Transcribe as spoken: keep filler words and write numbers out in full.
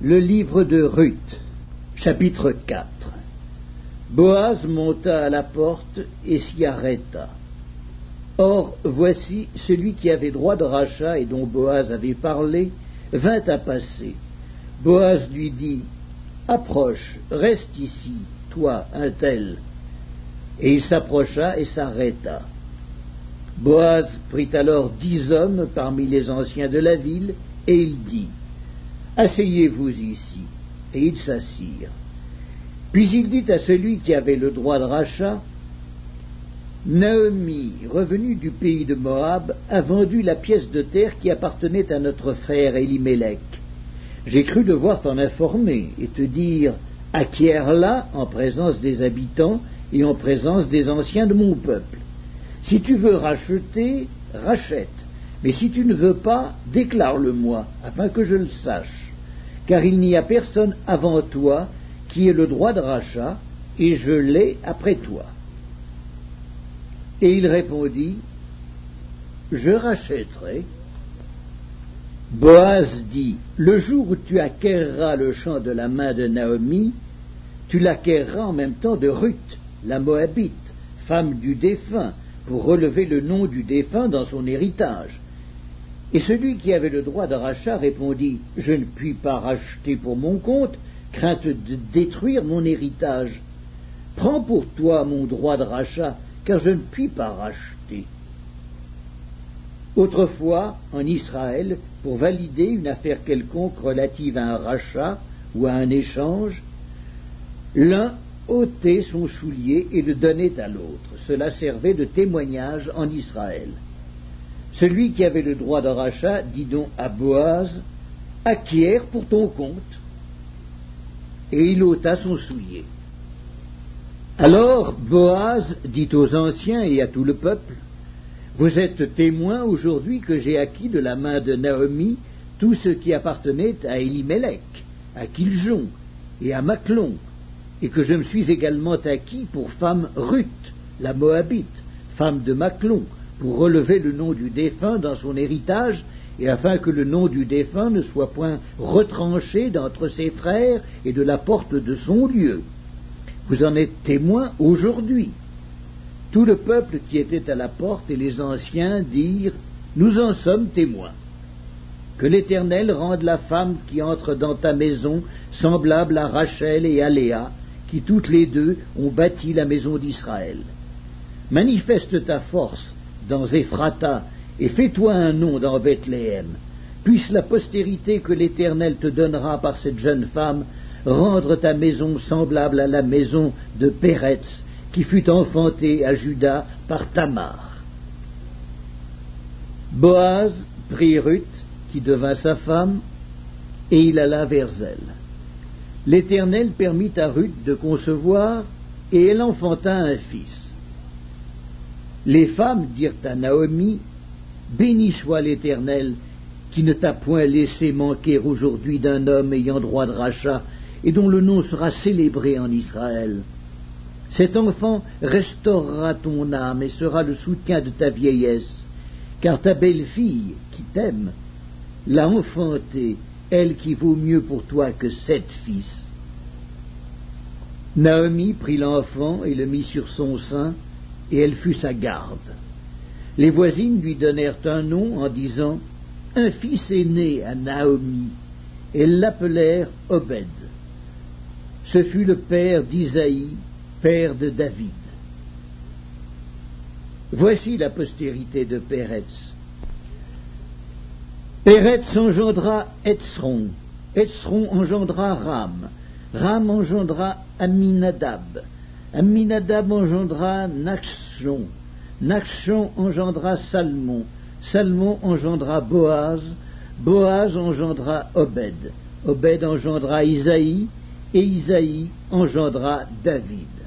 Le livre de Ruth, chapitre quatre. Boaz monta à la porte et s'y arrêta. Or, voici, celui qui avait droit de rachat et dont Boaz avait parlé, vint à passer. Boaz lui dit, « Approche, reste ici, toi, un tel. » Et il s'approcha et s'arrêta. Boaz prit alors dix hommes parmi les anciens de la ville, et il dit, « Asseyez-vous ici. » Et ils s'assirent. Puis il dit à celui qui avait le droit de rachat, « Naomi, revenue du pays de Moab, a vendu la pièce de terre qui appartenait à notre frère Élimélec. J'ai cru devoir t'en informer et te dire, acquiers-la en présence des habitants et en présence des anciens de mon peuple. Si tu veux racheter, rachète, mais si tu ne veux pas, déclare-le-moi, afin que je le sache, car il n'y a personne avant toi qui ait le droit de rachat, et je l'ai après toi. » Et il répondit, « Je rachèterai. » Boaz dit, « Le jour où tu acquerras le champ de la main de Naomi, tu l'acquerras en même temps de Ruth, la Moabite, femme du défunt, pour relever le nom du défunt dans son héritage. » Et celui qui avait le droit de rachat répondit, « Je ne puis pas racheter pour mon compte, crainte de détruire mon héritage. Prends pour toi mon droit de rachat, car je ne puis pas racheter. » Autrefois, en Israël, pour valider une affaire quelconque relative à un rachat ou à un échange, l'un ôtait son soulier et le donnait à l'autre. Cela servait de témoignage en Israël. Celui qui avait le droit de rachat dit donc à Boaz, « Acquiers pour ton compte. » Et il ôta son soulier. Alors Boaz dit aux anciens et à tout le peuple, « Vous êtes témoins aujourd'hui que j'ai acquis de la main de Naomi tout ce qui appartenait à Élimélec, à Kiljon et à Maclon, et que je me suis également acquis pour femme Ruth, la Moabite, femme de Maclon, pour relever le nom du défunt dans son héritage, et afin que le nom du défunt ne soit point retranché d'entre ses frères et de la porte de son lieu. Vous en êtes témoins aujourd'hui. » Tout le peuple qui était à la porte et les anciens dirent, « Nous en sommes témoins. Que l'Éternel rende la femme qui entre dans ta maison semblable à Rachel et à Léa, qui toutes les deux ont bâti la maison d'Israël. Manifeste ta force dans Éphrata, et fais-toi un nom dans Bethléem. Puisse la postérité que l'Éternel te donnera par cette jeune femme rendre ta maison semblable à la maison de Péretz, qui fut enfantée à Juda par Tamar. » Boaz prit Ruth, qui devint sa femme, et il alla vers elle. L'Éternel permit à Ruth de concevoir, et elle enfanta un fils. Les femmes dirent à Naomi, « Béni soit l'Éternel, qui ne t'a point laissé manquer aujourd'hui d'un homme ayant droit de rachat, et dont le nom sera célébré en Israël. Cet enfant restaurera ton âme et sera le soutien de ta vieillesse, car ta belle-fille, qui t'aime, l'a enfanté, elle qui vaut mieux pour toi que sept fils. » Naomi prit l'enfant et le mit sur son sein, et elle fut sa garde. Les voisines lui donnèrent un nom en disant, « Un fils est né à Naomi. » Elles l'appelèrent Obed. Ce fut le père d'Isaïe, père de David. Voici la postérité de Péretz. Péretz engendra Etzron, Etzron engendra Ram, Ram engendra Aminadab, Aminadab engendra Nachshon, Nachshon engendra Salmon, Salmon engendra Boaz, Boaz engendra Obed, Obed engendra Isaïe, et Isaïe engendra David.